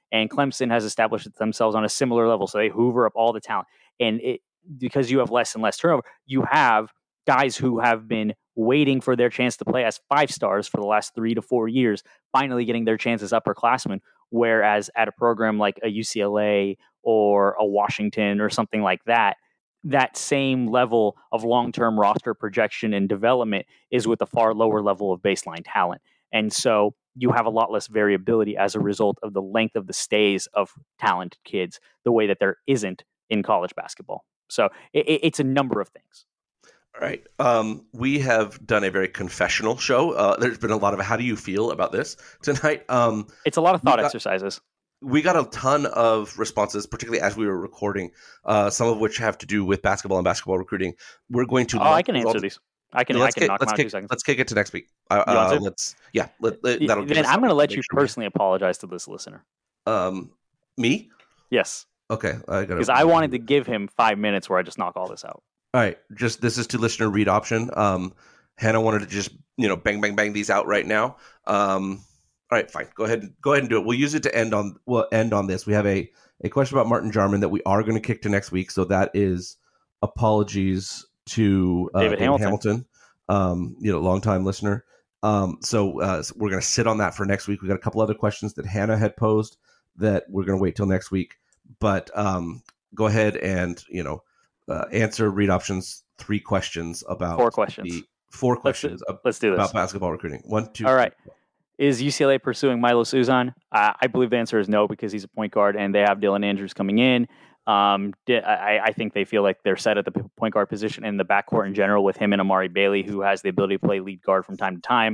And Clemson has established themselves on a similar level. So they hoover up all the talent. And because you have less and less turnover, you have guys who have been waiting for their chance to play as 5-stars for the last 3 to 4 years, finally getting their chance as upperclassmen. Whereas at a program like a UCLA or a Washington or something like that, that same level of long-term roster projection and development is with a far lower level of baseline talent. And so you have a lot less variability as a result of the length of the stays of talented kids, the way that there isn't in college basketball. So it's a number of things. All right. We have done a very confessional show. There's been a lot of how do you feel about this tonight? It's a lot of thought exercises. We got a ton of responses, particularly as we were recording, some of which have to do with basketball and basketball recruiting. We're going to. I can answer these. I can knock them out in 2 seconds. Let's kick it to next week. Then I'm going to let you personally apologize to this listener. Me? Yes. Okay. Because I wanted to give him 5 minutes where I just knock all this out. All right. This is to listener read option. Hannah wanted to just bang these out right now. All right, fine. Go ahead and do it. We'll use it to end on this. We have a question about Martin Jarman that we are going to kick to next week. So that is apologies to David Hamilton. Longtime listener. So we're going to sit on that for next week. We got a couple other questions that Hannah had posed that we're going to wait till next week. But go ahead and answer read options 3 questions about 4 questions. 4 questions. Let's do this about basketball recruiting. 1, 2. All right. Is UCLA pursuing Milos Uzan? I believe the answer is no, because he's a point guard and they have Dylan Andrews coming in. I think they feel like they're set at the point guard position in the backcourt in general with him and Amari Bailey, who has the ability to play lead guard from time to time.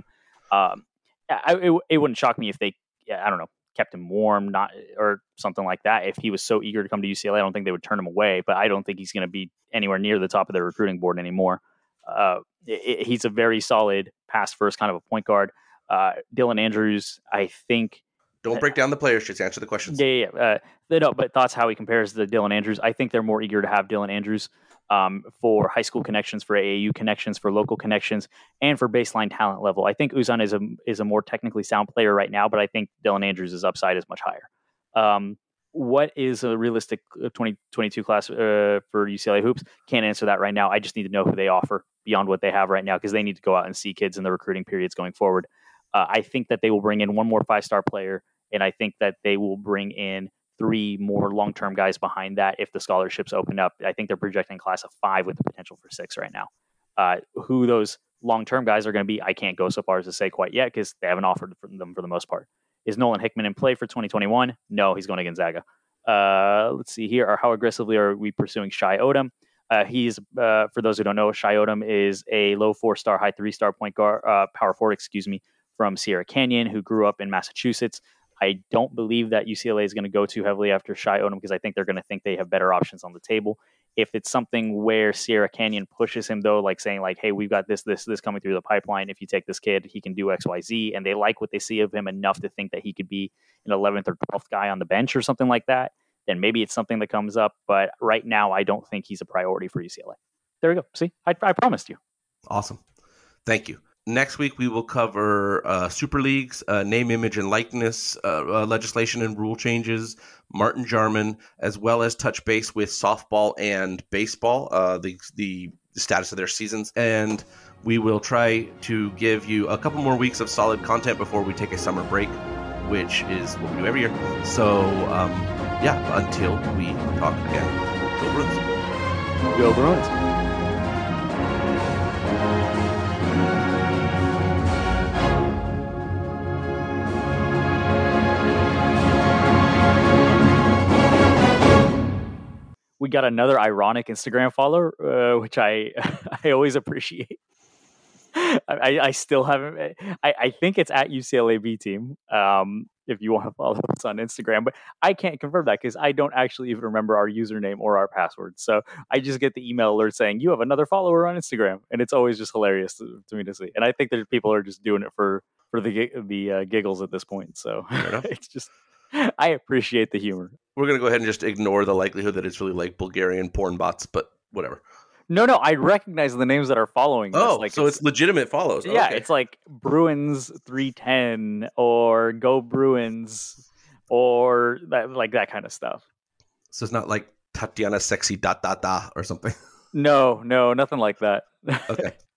It wouldn't shock me if they, kept him warm, or something like that. If he was so eager to come to UCLA, I don't think they would turn him away, but I don't think he's going to be anywhere near the top of their recruiting board anymore. He's a very solid pass first kind of a point guard. Dylan Andrews, I think. Don't break down the players, just answer the questions. Yeah. But thoughts how he compares to Dylan Andrews. I think they're more eager to have Dylan Andrews for high school connections, for AAU connections, for local connections, and for baseline talent level. I think Uzan is a more technically sound player right now, but I think Dylan Andrews' upside is much higher. What is a realistic 2022 class for UCLA hoops? Can't answer that right now. I just need to know who they offer beyond what they have right now, because they need to go out and see kids in the recruiting periods going forward. I think that they will bring in 1 more 5-star player, and I think that they will bring in 3 more long-term guys behind that if the scholarships open up. I think they're projecting a class of 5 with the potential for 6 right now. Who those long-term guys are going to be, I can't go so far as to say quite yet, because they haven't offered them for the most part. Is Nolan Hickman in play for 2021? No, he's going to Gonzaga. Let's see here. How aggressively are we pursuing Shai Odom? He's, for those who don't know, Shai Odom is a low 4-star, high 3-star point guard, power forward, from Sierra Canyon, who grew up in Massachusetts. I don't believe that UCLA is going to go too heavily after Shai Odom, because I think they're going to think they have better options on the table. If it's something where Sierra Canyon pushes him, though, like saying hey, we've got this coming through the pipeline. If you take this kid, he can do X, Y, Z. And they like what they see of him enough to think that he could be an 11th or 12th guy on the bench or something like that, then maybe it's something that comes up. But right now, I don't think he's a priority for UCLA. There we go. See, I promised you. Awesome. Thank you. Next week, we will cover Super Leagues, name, image, and likeness, legislation and rule changes, Martin Jarman, as well as touch base with softball and baseball, the status of their seasons. And we will try to give you a couple more weeks of solid content before we take a summer break, which is what we do every year. So, until we talk again, go Bruins. Go Bruins. We got another ironic Instagram follower, which I always appreciate. I still haven't. I think it's at UCLA B team. If you want to follow us on Instagram, but I can't confirm that because I don't actually even remember our username or our password. So I just get the email alert saying you have another follower on Instagram, and it's always just hilarious to me to see. And I think that people are just doing it for the giggles at this point. So it's just. I appreciate the humor. We're going to go ahead and just ignore the likelihood that it's really like Bulgarian porn bots, but whatever. No, I recognize the names that are following this. Oh, so it's legitimate follows. Yeah, okay. It's like Bruins 310 or Go Bruins or that kind of stuff. So it's not like Tatiana sexy ... or something. No, nothing like that. Okay.